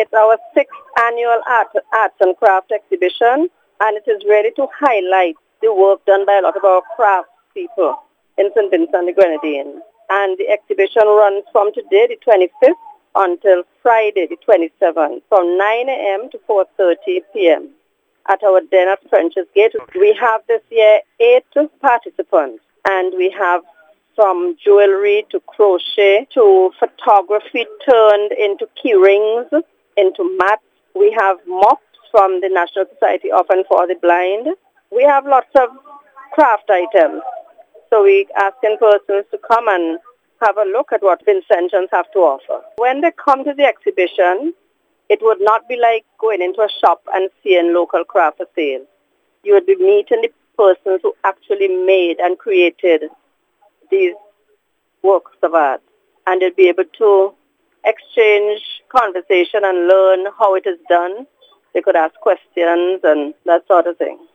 It's our 6th annual Arts and Craft exhibition, and it is ready to highlight the work done by a lot of our craft people in St. Vincent and the Grenadines. And the exhibition runs from today, the 25th, until Friday, the 27th, from 9 a.m. to 4:30 p.m. at our den at French's Gate. We have this year 8 participants, and we have from jewelry to crochet to photography turned into key rings, into mats. We have mops from the National Society of and for the Blind. We have lots of craft items. So we asking persons to come and have a look at what Vincentians have to offer. When they come to the exhibition, it would not be like going into a shop and seeing local craft for sale. You would be meeting the persons who actually made and created these works of art. And you'll be able to exchange conversation and learn how it is done. They could ask questions and that sort of thing.